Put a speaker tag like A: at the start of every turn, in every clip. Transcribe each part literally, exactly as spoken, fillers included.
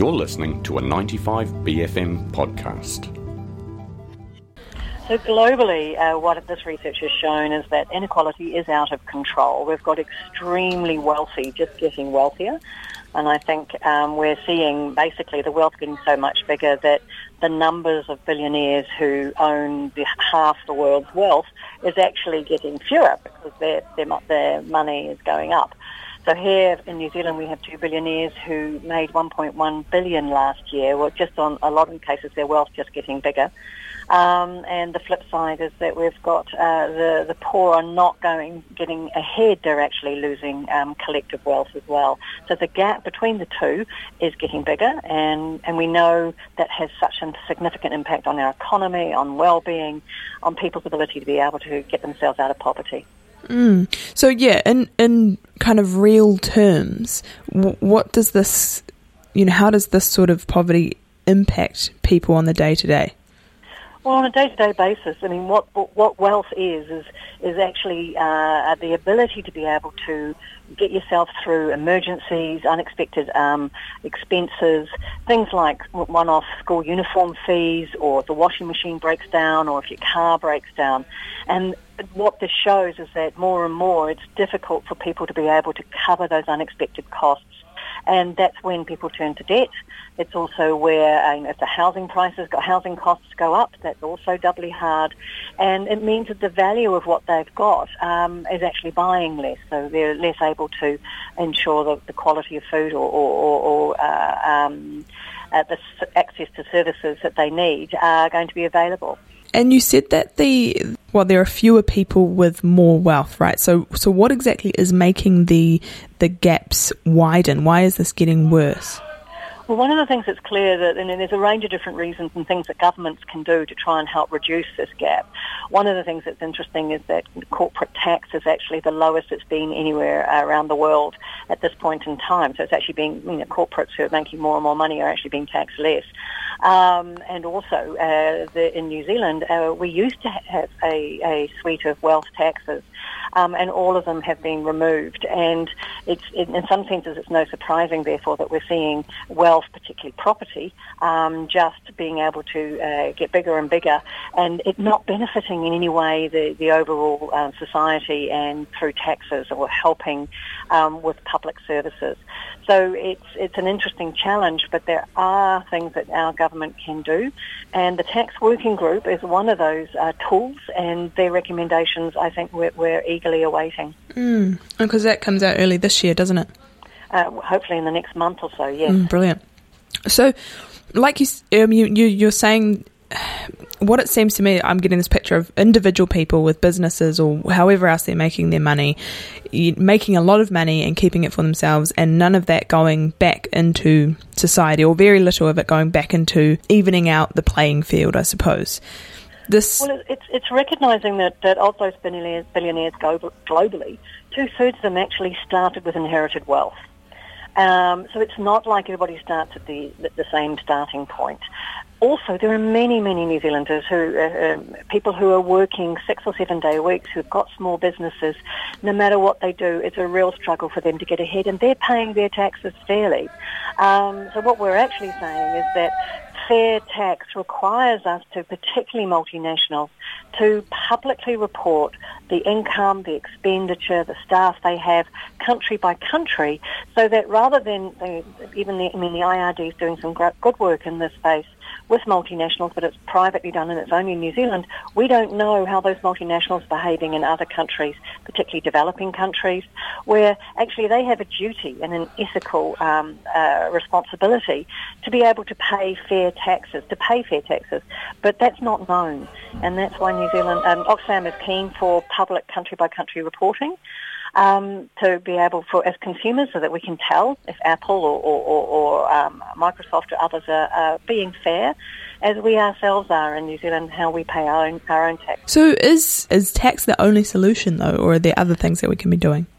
A: You're listening to a ninety-five B F M podcast.
B: So globally, uh, what this research has shown is that inequality is out of control. We've got extremely wealthy just getting wealthier. And I think um, we're seeing basically the wealth getting so much bigger that the numbers of billionaires who own the, half the world's wealth is actually getting fewer because their, their, their money is going up. So here in New Zealand we have two billionaires who made one point one billion dollars last year. Well, just on a lot of cases their wealth just getting bigger. Um, and the flip side is that we've got uh, the, the poor are not going, getting ahead, they're actually losing um, collective wealth as well. So the gap between the two is getting bigger, and, and we know that has such a significant impact on our economy, on well-being, on people's ability to be able to get themselves out of poverty.
C: Mm. So yeah, in, in kind of real terms, w- what does this, you know, how does this sort of poverty impact people on the day-to-day?
B: Well, on a day-to-day basis, I mean, what what wealth is is is actually uh, the ability to be able to get yourself through emergencies, unexpected um, expenses, things like one-off school uniform fees, or if the washing machine breaks down, or if your car breaks down. And what this shows is that more and more it's difficult for people to be able to cover those unexpected costs. And that's when people turn to debt. It's also where um, if the housing prices, housing costs go up, that's also doubly hard. And it means that the value of what they've got um, is actually buying less. So they're less able to ensure the, the quality of food or, or, or, or uh, um, uh, the access to services that they need are going to be available.
C: And you said that the well, there are fewer people with more wealth, right? So, so what exactly is making the the gaps widen? Why is this getting worse?
B: Well, one of the things that's clear that, and there's a range of different reasons and things that governments can do to try and help reduce this gap. One of the things that's interesting is that corporate tax is actually the lowest it's been anywhere around the world at this point in time. So it's actually being, you know, corporates who are making more and more money are actually being taxed less. Um, and also, uh, the, in New Zealand, uh, we used to have a, a suite of wealth taxes, um, and all of them have been removed. And it's, in, in some senses, it's no surprising, therefore, that we're seeing wealth, particularly property, um, just being able to uh, get bigger and bigger, and it not benefiting in any way the, the overall um, society and through taxes or helping um, with public services. So it's it's an interesting challenge, but there are things that our government can do, and the Tax Working Group is one of those uh, tools, and their recommendations I think we're, we're eagerly awaiting.
C: Mm. Because that comes out early this year, doesn't it?
B: Uh, hopefully in the next month or so, yes.
C: Mm, brilliant. So, like you, um, you, you, you're saying, what it seems to me, I'm getting this picture of individual people with businesses or however else they're making their money, making a lot of money and keeping it for themselves, and none of that going back into society, or very little of it going back into evening out the playing field, I suppose. This
B: well, it's it's recognising that, that of those billionaires, billionaires globally, two-thirds of them actually started with inherited wealth. Um, so it's not like everybody starts at the the same starting point. Also, there are many, many New Zealanders who, uh, um, people who are working six or seven day weeks, who've got small businesses. No matter what they do, it's a real struggle for them to get ahead, and they're paying their taxes fairly. Um, so what we're actually saying is that fair tax requires us to, particularly multinationals, to publicly report the income, the expenditure, the staff they have, country by country, so that rather than they, even the, I mean, the I R D is doing some good work in this space with multinationals, but it's privately done and it's only in New Zealand. We don't know how those multinationals are behaving in other countries, particularly developing countries, where actually they have a duty and an ethical um, uh, responsibility to be able to pay fair taxes, to pay fair taxes, but that's not known. And that's why New Zealand, um, Oxfam is keen for public country-by-country reporting, Um, to be able for as consumers, so that we can tell if Apple or, or, or, or um, Microsoft or others are, are being fair, as we ourselves are in New Zealand, how we pay our own our own tax.
C: So is is tax the only solution though, or are there other things that we can be doing?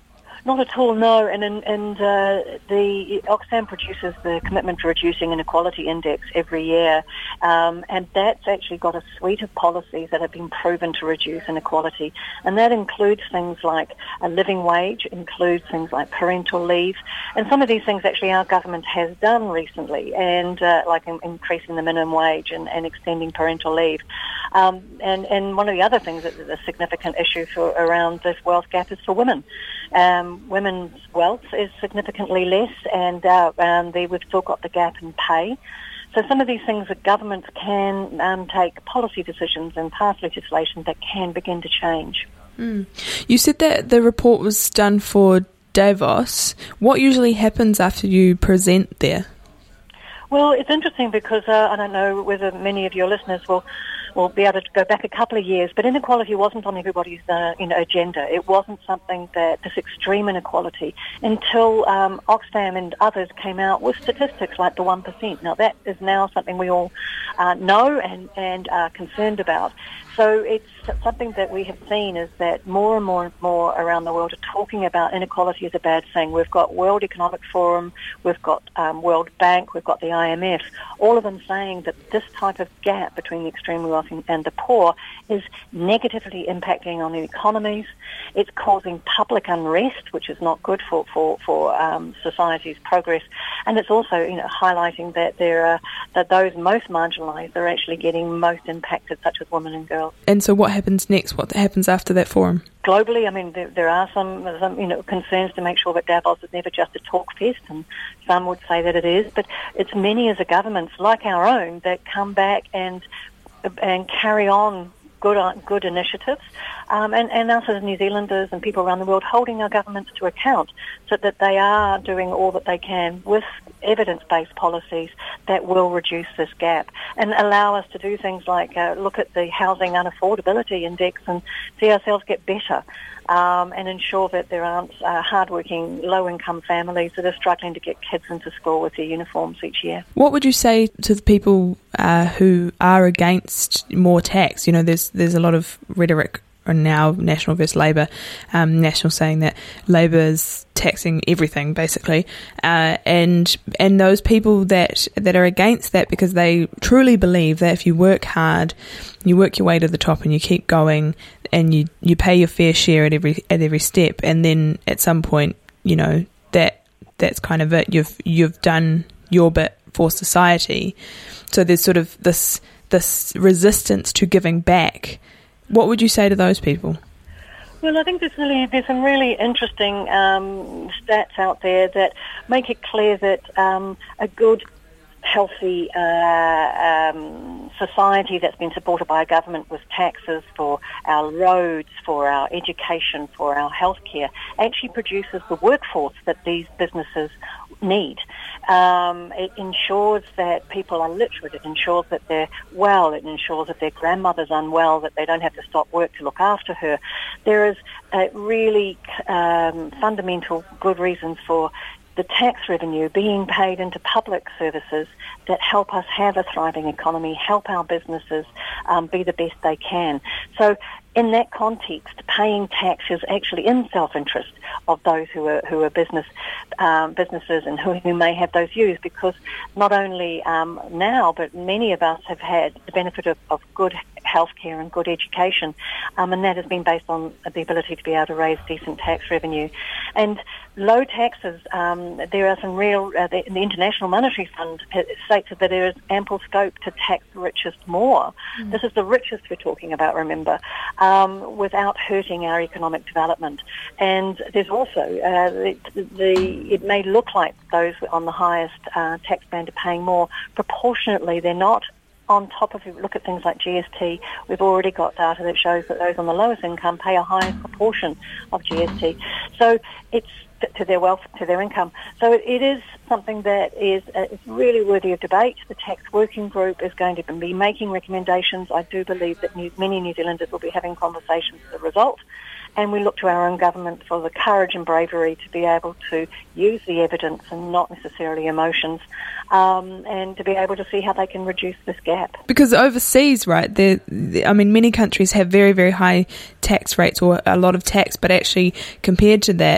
B: Not at all, no. And and, and uh, the Oxfam produces the Commitment to Reducing Inequality Index every year, um, and that's actually got a suite of policies that have been proven to reduce inequality, and that includes things like a living wage, includes things like parental leave, and some of these things actually our government has done recently, and uh, like in, increasing the minimum wage and, and extending parental leave. Um, and, and one of the other things that is a significant issue for around this wealth gap is for women. Um, women's wealth is significantly less, and uh, um, they, we've still got the gap in pay. So some of these things that governments can um, take policy decisions and pass legislation that can begin to change.
C: Mm. You said that the report was done for Davos. What usually happens after you present there?
B: Well, it's interesting because uh, I don't know whether many of your listeners will will be able to go back a couple of years, but inequality wasn't on everybody's uh, you know, agenda. It wasn't something that, this extreme inequality, until um, Oxfam and others came out with statistics like the one percent. Now, that is now something we all uh, know and, and are concerned about. So it's something that we have seen is that more and more and more around the world are talking about inequality as a bad thing. We've got World Economic Forum, we've got um, World Bank, we've got the I M F, all of them saying that this type of gap between the extremely wealthy and the poor is negatively impacting on the economies. It's causing public unrest, which is not good for, for, for um, society's progress. And it's also, you know, highlighting that there are that those most marginalised are actually getting most impacted, such as women and girls.
C: And so what happens next? What happens after that forum?
B: Globally, I mean, there, there are some, some, you know, concerns to make sure that Davos is never just a talk fest, and some would say that it is, but it's many as a governments like our own that come back and and carry on good good initiatives, um, and, and us as New Zealanders and people around the world holding our governments to account so that they are doing all that they can with evidence-based policies that will reduce this gap and allow us to do things like uh, look at the housing unaffordability index and see ourselves get better. Um, and ensure that there aren't uh, hard-working, low-income families that are struggling to get kids into school with their uniforms each year.
C: What would you say to the people uh, who are against more tax? You know, there's there's a lot of rhetoric now, National versus Labour, um, National saying that Labour is taxing everything, basically, uh, and and those people that, that are against that because they truly believe that if you work hard, you work your way to the top and you keep going and you, you pay your fair share at every at every step, and then at some point, you know, that that's kind of it. You've you've done your bit for society. So there's sort of this this resistance to giving back. What would you say to those people?
B: Well, I think there's really there's some really interesting um, stats out there that make it clear that um, a good, healthy uh, um, society that's been supported by a government with taxes for our roads, for our education, for our healthcare, actually produces the workforce that these businesses need. Um, it ensures that people are literate. It ensures that they're well. It ensures that their grandmother's unwell, that they don't have to stop work to look after her. There is a really um, fundamental good reasons for the tax revenue being paid into public services that help us have a thriving economy, help our businesses um, be the best they can. So in that context, paying tax is actually in self-interest of those who are who are business um, businesses and who, who may have those views, because not only um, now, but many of us have had the benefit of, of good healthcare and good education, um, and that has been based on the ability to be able to raise decent tax revenue. And low taxes, um, there are some real, uh, the, the International Monetary Fund states that there is ample scope to tax the richest more. Mm. This is the richest we're talking about, remember, um, without hurting our economic development. And there's also, uh, the, the it may look like those on the highest uh, tax band are paying more. Proportionately, they're not. On top of, if you look at things like G S T, we've already got data that shows that those on the lowest income pay a higher proportion of G S T. So it's to their wealth, to their income. So it, it is something that is, uh, is really worthy of debate. The Tax Working Group is going to be making recommendations. I do believe that new, many New Zealanders will be having conversations as a result. And we look to our own government for the courage and bravery to be able to use the evidence and not necessarily emotions, um, and to be able to see how they can reduce this gap. Because
C: overseas, right, I mean, many countries have very, very high tax rates or a lot of tax, but actually compared to that,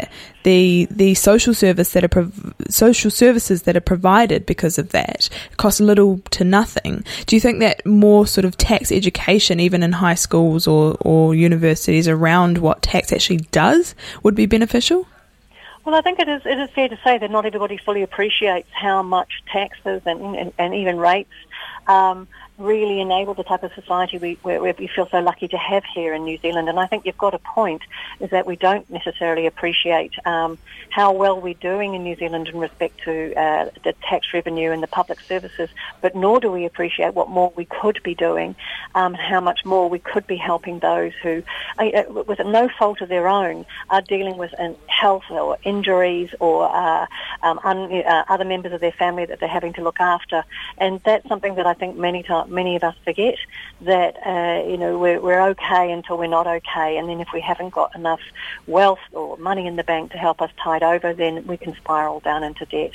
C: the the social service that are prov- social services that are provided because of that cost little to nothing. Do you think that more sort of tax education, even in high schools or, or universities, around what tax actually does would be beneficial?
B: Well, I think it is it is fair to say that not everybody fully appreciates how much taxes and, and, and even rates um, really enable the type of society we, where, where we feel so lucky to have here in New Zealand. And I think you've got a point, is that we don't necessarily appreciate um, how well we're doing in New Zealand in respect to uh, the tax revenue and the public services, but nor do we appreciate what more we could be doing, um, how much more we could be helping those who, uh, with no fault of their own, are dealing with uh, health or injuries or uh, um, un, uh, other members of their family that they're having to look after. And that's something that I think many times many of us forget, that uh, you know we're, we're okay until we're not okay, and then if we haven't got enough wealth or money in the bank to help us tide over, then we can spiral down into debt.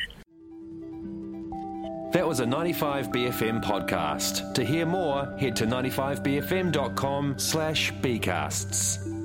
D: That was a ninety-five B F M podcast. To hear more, head to ninety-five b f m dot com slash b casts.